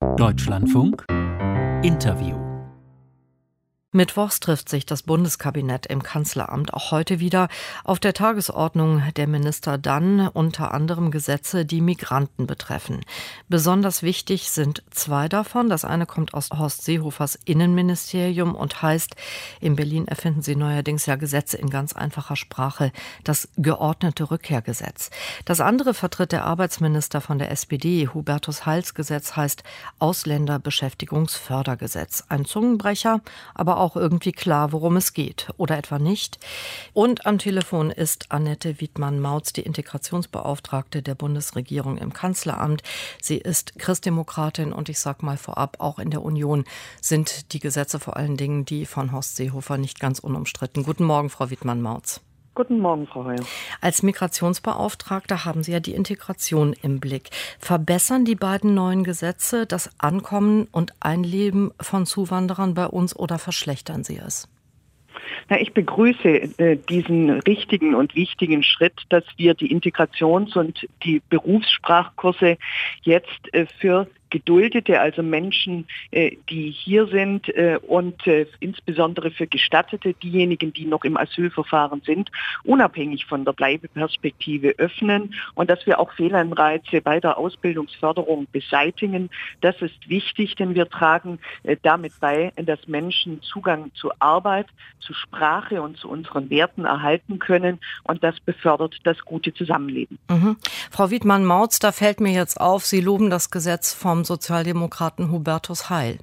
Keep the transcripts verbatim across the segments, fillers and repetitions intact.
Deutschlandfunk Interview. Mittwochs trifft sich das Bundeskabinett im Kanzleramt auch heute wieder. Auf der Tagesordnung der Minister dann unter anderem Gesetze, die Migranten betreffen. Besonders wichtig sind zwei davon. Das eine kommt aus Horst Seehofers Innenministerium und heißt, in Berlin erfinden sie neuerdings ja Gesetze in ganz einfacher Sprache, das geordnete Rückkehrgesetz. Das andere vertritt der Arbeitsminister von der S P D, Hubertus Heils Gesetz, heißt Ausländerbeschäftigungsfördergesetz. Ein Zungenbrecher, aber auch auch irgendwie klar, worum es geht. Oder etwa nicht. Und am Telefon ist Annette Wiedmann-Mautz, die Integrationsbeauftragte der Bundesregierung im Kanzleramt. Sie ist Christdemokratin und ich sag mal vorab, auch in der Union sind die Gesetze vor allen Dingen die von Horst Seehofer nicht ganz unumstritten. Guten Morgen, Frau Wiedmann-Mautz. Guten Morgen, Frau Heuer. Als Migrationsbeauftragter haben Sie ja die Integration im Blick. Verbessern die beiden neuen Gesetze das Ankommen und Einleben von Zuwanderern bei uns oder verschlechtern sie es? Na, ich begrüße äh, diesen richtigen und wichtigen Schritt, dass wir die Integrations- und die Berufssprachkurse jetzt äh, für Geduldete, also Menschen, äh, die hier sind äh, und äh, insbesondere für Gestattete, diejenigen, die noch im Asylverfahren sind, unabhängig von der Bleibeperspektive öffnen und dass wir auch Fehlanreize bei der Ausbildungsförderung beseitigen. Das ist wichtig, denn wir tragen äh, damit bei, dass Menschen Zugang zu Arbeit, zu Sprache und zu unseren Werten erhalten können und das befördert das gute Zusammenleben. Mhm. Frau Wiedmann-Mautz, da fällt mir jetzt auf, Sie loben das Gesetz vom Sozialdemokraten Hubertus Heil.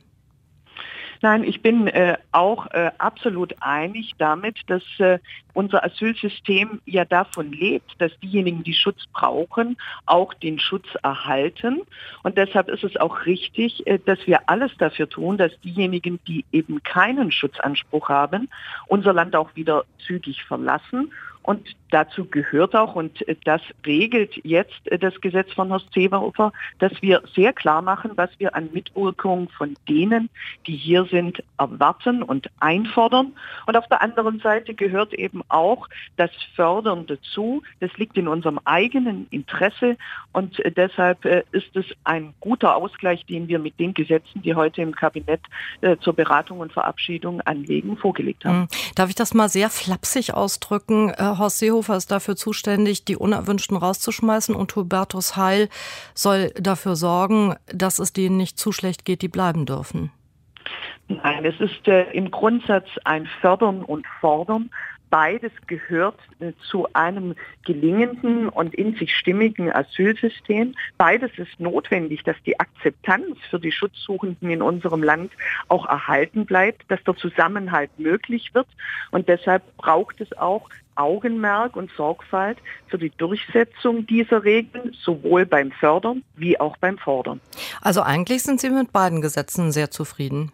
Nein, ich bin äh, auch äh, absolut einig damit, dass äh, unser Asylsystem ja davon lebt, dass diejenigen, die Schutz brauchen, auch den Schutz erhalten. Und deshalb ist es auch richtig, äh, dass wir alles dafür tun, dass diejenigen, die eben keinen Schutzanspruch haben, unser Land auch wieder zügig verlassen. Und dazu gehört auch, und das regelt jetzt das Gesetz von Horst Seehofer, dass wir sehr klar machen, was wir an Mitwirkung von denen, die hier sind, erwarten und einfordern. Und auf der anderen Seite gehört eben auch das Fördern dazu. Das liegt in unserem eigenen Interesse und deshalb ist es ein guter Ausgleich, den wir mit den Gesetzen, die heute im Kabinett zur Beratung und Verabschiedung anlegen, vorgelegt haben. Darf ich das mal sehr flapsig ausdrücken? Horst Seehofer ist dafür zuständig, die Unerwünschten rauszuschmeißen und Hubertus Heil soll dafür sorgen, dass es denen nicht zu schlecht geht, die bleiben dürfen. Nein, es ist äh, im Grundsatz ein Fördern und Fordern. Beides gehört äh, zu einem gelingenden und in sich stimmigen Asylsystem. Beides ist notwendig, dass die Akzeptanz für die Schutzsuchenden in unserem Land auch erhalten bleibt, dass der Zusammenhalt möglich wird. Und deshalb braucht es auch Augenmerk und Sorgfalt für die Durchsetzung dieser Regeln, sowohl beim Fördern wie auch beim Fordern. Also eigentlich sind Sie mit beiden Gesetzen sehr zufrieden.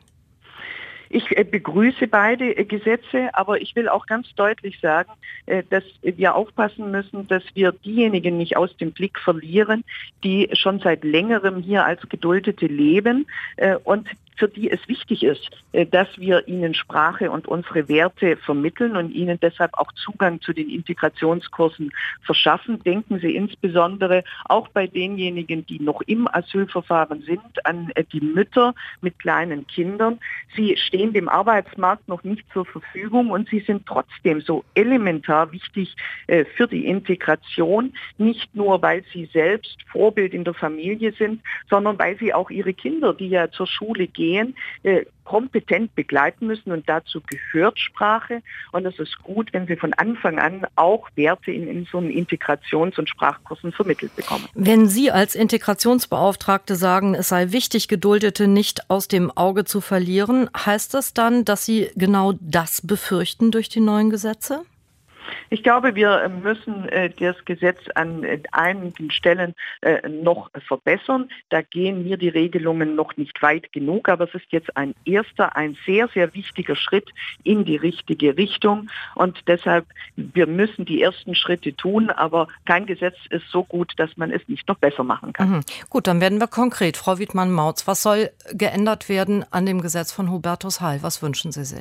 Ich begrüße beide Gesetze, aber ich will auch ganz deutlich sagen, dass wir aufpassen müssen, dass wir diejenigen nicht aus dem Blick verlieren, die schon seit längerem hier als Geduldete leben und für die es wichtig ist, dass wir ihnen Sprache und unsere Werte vermitteln und ihnen deshalb auch Zugang zu den Integrationskursen verschaffen. Denken Sie insbesondere auch bei denjenigen, die noch im Asylverfahren sind, an die Mütter mit kleinen Kindern. Sie stehen dem Arbeitsmarkt noch nicht zur Verfügung und sie sind trotzdem so elementar wichtig für die Integration, nicht nur, weil sie selbst Vorbild in der Familie sind, sondern weil sie auch ihre Kinder, die ja zur Schule gehen, äh, kompetent begleiten müssen und dazu gehört Sprache und es ist gut, wenn sie von Anfang an auch Werte in, in so einen Integrations- und Sprachkursen vermittelt bekommen. Wenn Sie als Integrationsbeauftragte sagen, es sei wichtig, Geduldete nicht aus dem Auge zu verlieren, heißt das dann, dass Sie genau das befürchten durch die neuen Gesetze? Ich glaube, wir müssen äh, das Gesetz an äh, einigen Stellen äh, noch verbessern. Da gehen mir die Regelungen noch nicht weit genug, aber es ist jetzt ein erster, ein sehr, sehr wichtiger Schritt in die richtige Richtung. Und deshalb, wir müssen die ersten Schritte tun, aber kein Gesetz ist so gut, dass man es nicht noch besser machen kann. Mhm. Gut, dann werden wir konkret. Frau Wiedmann-Mautz, was soll geändert werden an dem Gesetz von Hubertus Heil? Was wünschen Sie sich?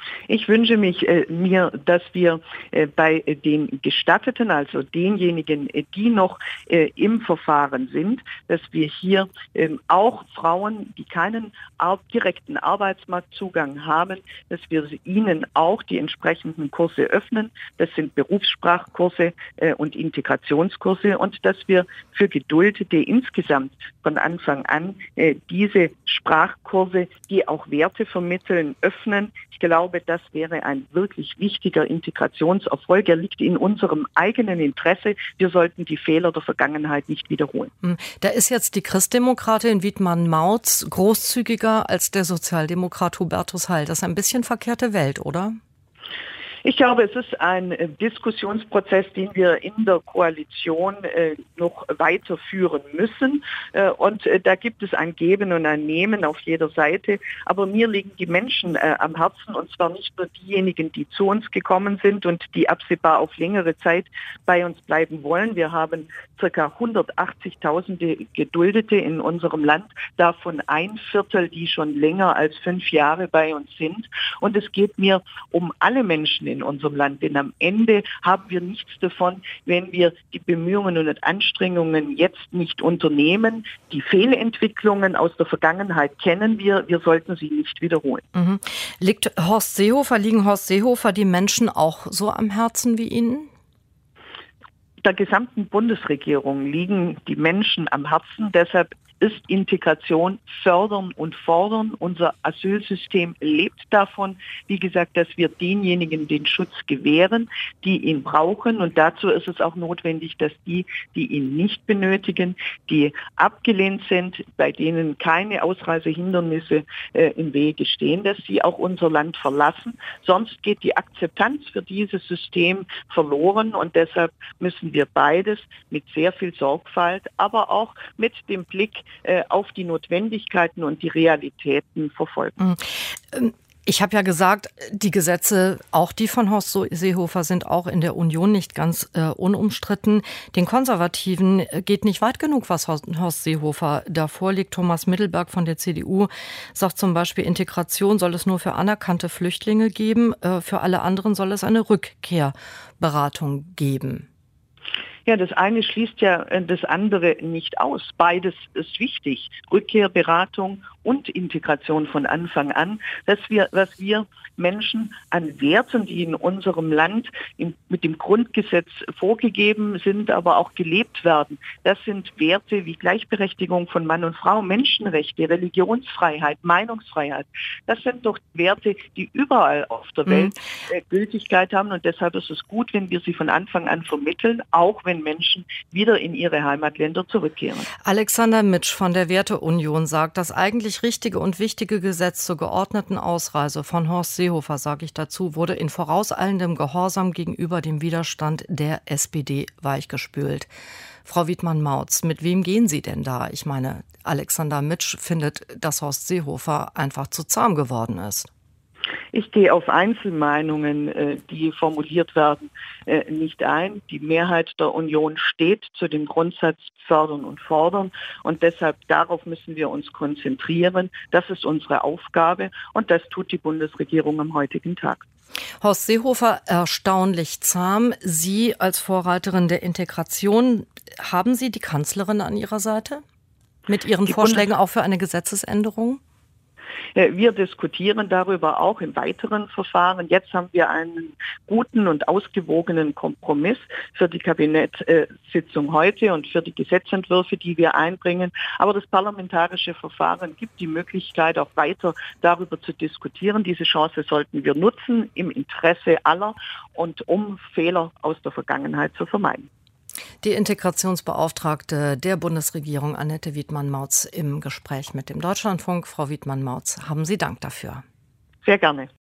Ich wünsche mich äh, mir, dass wir äh, bei den Gestatteten, also denjenigen, äh, die noch äh, im Verfahren sind, dass wir hier äh, auch Frauen, die keinen ar- direkten Arbeitsmarktzugang haben, dass wir ihnen auch die entsprechenden Kurse öffnen. Das sind Berufssprachkurse äh, und Integrationskurse und dass wir für Geduldete insgesamt von Anfang an äh, diese Sprachkurse, die auch Werte vermitteln, öffnen. Ich glaube, das wäre ein wirklich wichtiger Integrationserfolg. Er liegt in unserem eigenen Interesse. Wir sollten die Fehler der Vergangenheit nicht wiederholen. Da ist jetzt die Christdemokratin Wiedmann-Mautz großzügiger als der Sozialdemokrat Hubertus Heil. Das ist ein bisschen verkehrte Welt, oder? Ich glaube, es ist ein äh, Diskussionsprozess, den wir in der Koalition äh, noch weiterführen müssen. Äh, und äh, da gibt es ein Geben und ein Nehmen auf jeder Seite. Aber mir liegen die Menschen äh, am Herzen, und zwar nicht nur diejenigen, die zu uns gekommen sind und die absehbar auf längere Zeit bei uns bleiben wollen. Wir haben ca. hundertachtzigtausend Geduldete in unserem Land, davon ein Viertel, die schon länger als fünf Jahre bei uns sind. Und es geht mir um alle Menschen in unserem Land. Denn am Ende haben wir nichts davon, wenn wir die Bemühungen und Anstrengungen jetzt nicht unternehmen. Die Fehlentwicklungen aus der Vergangenheit kennen wir. Wir sollten sie nicht wiederholen. Mhm. Liegt Horst Seehofer, liegen Horst Seehofer die Menschen auch so am Herzen wie Ihnen? Der gesamten Bundesregierung liegen die Menschen am Herzen. Deshalb ist Integration fördern und fordern. Unser Asylsystem lebt davon, wie gesagt, dass wir denjenigen den Schutz gewähren, die ihn brauchen. Und dazu ist es auch notwendig, dass die, die ihn nicht benötigen, die abgelehnt sind, bei denen keine Ausreisehindernisse äh, im Wege stehen, dass sie auch unser Land verlassen. Sonst geht die Akzeptanz für dieses System verloren. Und deshalb müssen wir beides mit sehr viel Sorgfalt, aber auch mit dem Blick auf die Notwendigkeiten und die Realitäten verfolgen. Ich habe ja gesagt, die Gesetze, auch die von Horst Seehofer, sind auch in der Union nicht ganz äh, unumstritten. Den Konservativen geht nicht weit genug, was Horst Seehofer da vorlegt. Thomas Mittelberg von der C D U sagt zum Beispiel, Integration soll es nur für anerkannte Flüchtlinge geben. Äh, für alle anderen soll es eine Rückkehrberatung geben. Ja, das eine schließt ja das andere nicht aus. Beides ist wichtig. Rückkehrberatung und Integration von Anfang an, dass wir, was wir Menschen an Werten, die in unserem Land in, mit dem Grundgesetz vorgegeben sind, aber auch gelebt werden. Das sind Werte wie Gleichberechtigung von Mann und Frau, Menschenrechte, Religionsfreiheit, Meinungsfreiheit. Das sind doch Werte, die überall auf der Welt äh, Gültigkeit haben. Und deshalb ist es gut, wenn wir sie von Anfang an vermitteln, auch wenn Menschen wieder in ihre Heimatländer zurückkehren. Alexander Mitsch von der Werteunion sagt, das eigentlich richtige und wichtige Gesetz zur geordneten Ausreise von Horst Seehofer, sage ich dazu, wurde in vorauseilendem Gehorsam gegenüber dem Widerstand der S P D weichgespült. Frau Wiedmann-Mautz, mit wem gehen Sie denn da? Ich meine, Alexander Mitsch findet, dass Horst Seehofer einfach zu zahm geworden ist. Ich gehe auf Einzelmeinungen, die formuliert werden, nicht ein. Die Mehrheit der Union steht zu dem Grundsatz fördern und fordern. Und deshalb darauf müssen wir uns konzentrieren. Das ist unsere Aufgabe und das tut die Bundesregierung am heutigen Tag. Horst Seehofer, erstaunlich zahm. Sie als Vorreiterin der Integration, haben Sie die Kanzlerin an Ihrer Seite? Mit Ihren die Vorschlägen Bundes- auch für eine Gesetzesänderung? Wir diskutieren darüber auch im weiteren Verfahren. Jetzt haben wir einen guten und ausgewogenen Kompromiss für die Kabinettssitzung heute und für die Gesetzentwürfe, die wir einbringen. Aber das parlamentarische Verfahren gibt die Möglichkeit, auch weiter darüber zu diskutieren. Diese Chance sollten wir nutzen im Interesse aller und um Fehler aus der Vergangenheit zu vermeiden. Die Integrationsbeauftragte der Bundesregierung Annette Wiedmann-Mautz im Gespräch mit dem Deutschlandfunk. Frau Wiedmann-Mautz, haben Sie Dank dafür. Sehr gerne.